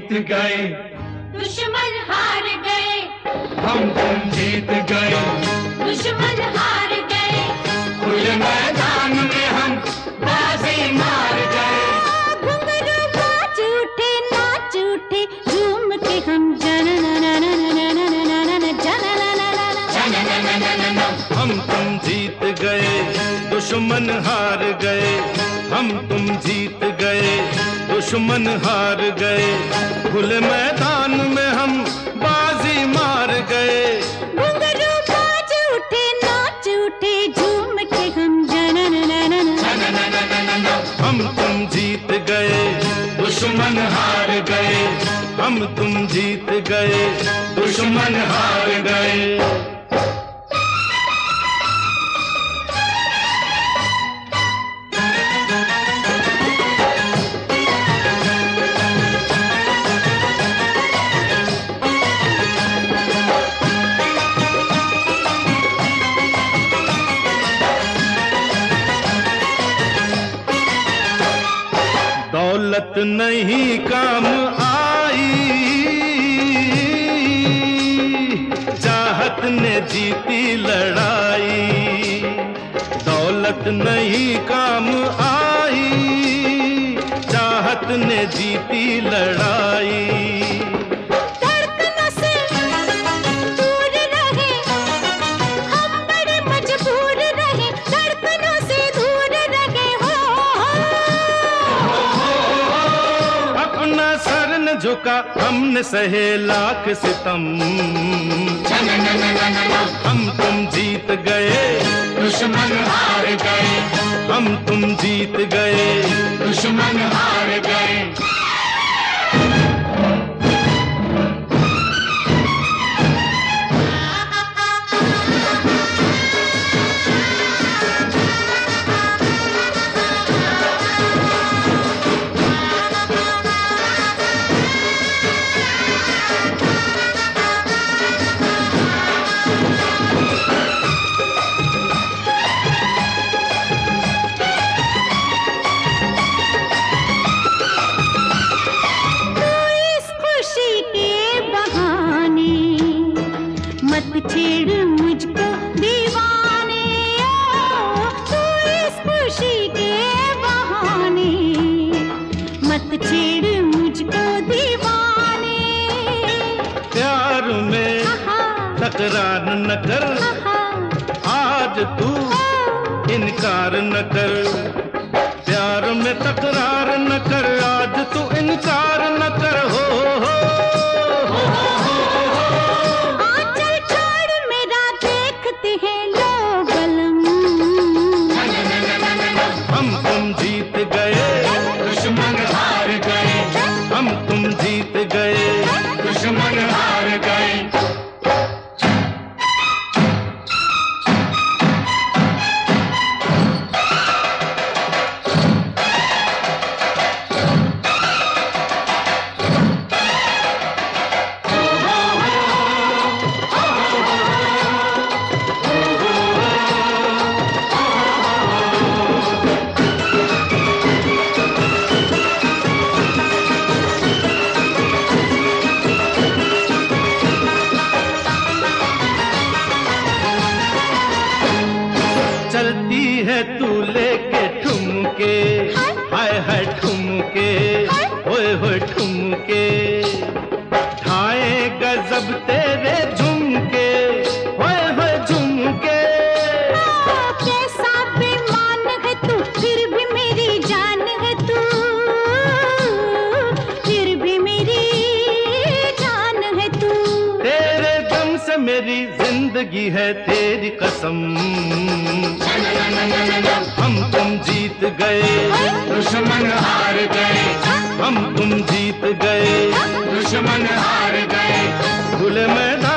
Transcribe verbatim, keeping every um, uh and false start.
जीत गए, दुश्मन हार गए। हम तुम जीत गए, दुश्मन हार गए। खुले मैदान में हम बाजी मार गए। घुंघरू नाच उठे नाच उठे झूम के हम जन हम तुम जीत गए, दुश्मन हार गए। हम तुम जीत गए, दुश्मन हार गए। खुले मैदान में हम बाजी मार गए। घुंघरू नाच उठे नाच उठे झूम के हम जन हम तुम जीत गए, दुश्मन हार गए। हम तुम जीत गए, दुश्मन हार गए। दौलत नहीं काम आई, चाहत ने जीती लड़ाई। दौलत नहीं काम आई, चाहत ने जीती लड़ाई। झुका हमने सहे लाख सितम। हम तुम जीत गए, दुश्मन हार गए। हम तुम जीत गए, दुश्मन हार गए। मत छेड़ मुझको दीवाने, तू इस खुशी के बहाने। मत छेड़ मुझको दीवाने। प्यार में तकरार न कर, आज तू इनकार न कर। प्यार में तकरार न कर, आज तू इनकार न कर। हो हो हम तुम जीत गए, दुश्मन हार गए। हम तुम जीत गए, दुश्मन हार गए। चलती है तू लेके ठुमके, हाय हाय ठुमके, होए होए ठुमके। ठाए गजब तेरे झुमके, होए होए झुमके। कैसा बेईमान है तू, फिर भी मेरी जान है तू। फिर भी मेरी जान है तू। तेरे दम से मेरी जिंदगी है तेरी कसम। हम तुम जीत गए, दुश्मन हार गए। हम तुम जीत गए, दुश्मन हार गए। खुले मैदान